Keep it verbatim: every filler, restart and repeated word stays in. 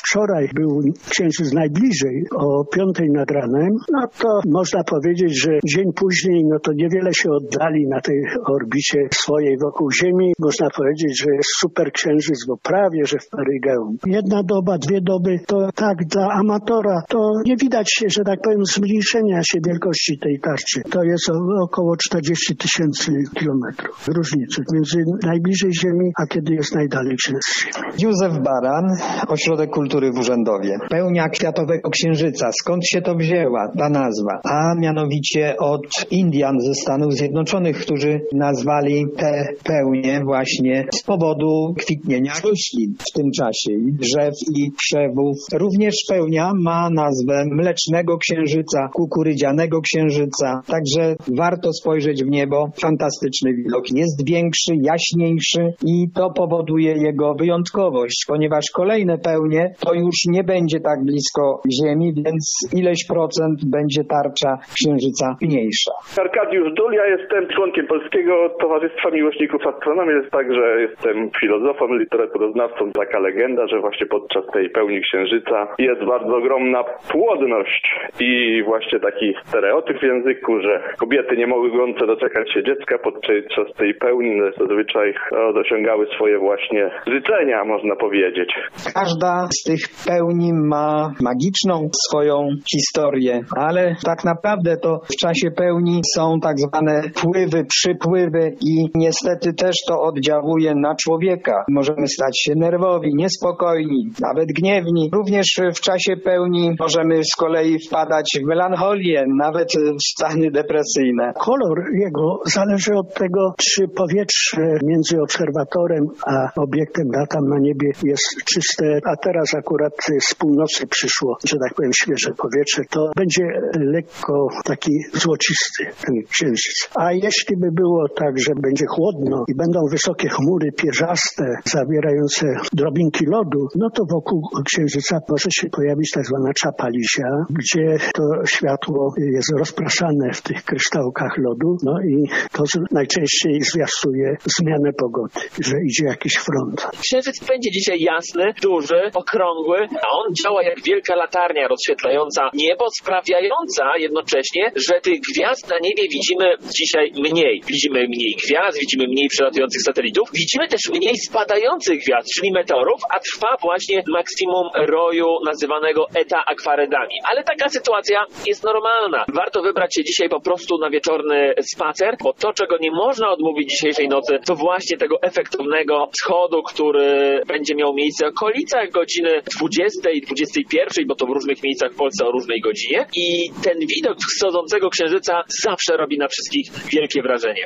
wczoraj był księżyc najbliżej, o piątej nad ranem, no to można powiedzieć, że dzień później, no to niewiele się oddali na tej orbicie swojej wokół Ziemi. Można powiedzieć, że jest super księżyc, bo prawie, że w perygeum. Jedna doba, dwie doby, to tak dla amatora, to nie widać się, że tak powiem, zmniejszenia się wielkości tej tarczy. To jest około czterdzieści tysięcy kilometrów różnicy między najbliżej Ziemi, a kiedy jest najdalej księżyc. Józef Baran, Ośrodek Kultury w Urzędowie. Pełnia kwiatowego księżyca. Skąd się to wzięła, ta nazwa? A mianowicie od Indian ze Stanów Zjednoczonych, którzy nazwali te pełnie właśnie z powodu kwitnienia roślin w tym czasie, i drzew, i krzewów. Również pełnia ma nazwę Mlecznego Księżyca, Kukurydzianego Księżyca. Także warto spojrzeć w niebo. Fantastyczny widok. Jest większy, jaśniejszy i to powoduje jego wyjątkowość, ponieważ kolejne pełnie to już nie będzie tak blisko Ziemi, więc ileś procent będzie tarcza Księżyca mniejsza. Arkadiusz Dul, ja jestem członkiem Polskiego Towarzystwa Miłośników Astronomii. Jest tak, że jestem filozofem, literaturoznawcą. Taka legenda, że właśnie podczas tej pełni Księżyca jest bardzo ogromna płodność i właśnie taki stereotyp w języku, że kobiety nie mogące doczekać się dziecka podczas tej pełni zazwyczaj osiągały swoje właśnie życzenia, można powiedzieć. Każda z tych pełni ma magiczną swoją historię, ale tak naprawdę to w czasie pełni są tak zwane wpływy, przypływy i niestety też to oddziałuje na człowieka. Możemy stać się nerwowi, niespokojni, nawet gniewni. Również w czasie pełni możemy z kolei wpadać w melancholię, nawet w stany depresyjne. Kolor jego zależy od tego, czy powietrze między obserwatorem a obiektem latam na niebie jest czyste, a teraz akurat z północy przyszło, że tak powiem, świeże powietrze, to będzie lekko taki złocisty ten księżyc. A jeśli by było tak, że będzie chłodno i będą wysokie chmury pierzaste, zawierające drobinki lodu, no to wokół księżyca może się pojawić tak zwana czapa lisia, gdzie to światło jest rozpraszane w tych kryształkach lodu, no i to najczęściej zwiastuje zmianę pogody, że idzie jakiś front. Księżyc będzie dzisiaj jasny, duży, okrągły, a on działa jak wielka latarnia rozświetlająca niebo, sprawiająca jednocześnie, że tych gwiazd na niebie widzimy dzisiaj mniej. Widzimy mniej gwiazd, widzimy mniej przelatujących satelitów, widzimy też mniej spadających gwiazd, czyli meteorów, a trwa właśnie maksimum roju nazywanego eta aquaredami. Ale taka sytuacja jest normalna. Warto wybrać się dzisiaj po prostu na wieczorny spacer, bo to, czego nie można odmówić dzisiejszej nocy, to właśnie tego efektownego wschodu, który będzie miał miejsce w okolicach godziny dwudziestej, dwudziestej pierwszej, bo to w różnych miejscach w Polsce o różnej godzinie. I ten widok wschodzącego księżyca zawsze robi na wszystkich wielkie wrażenie.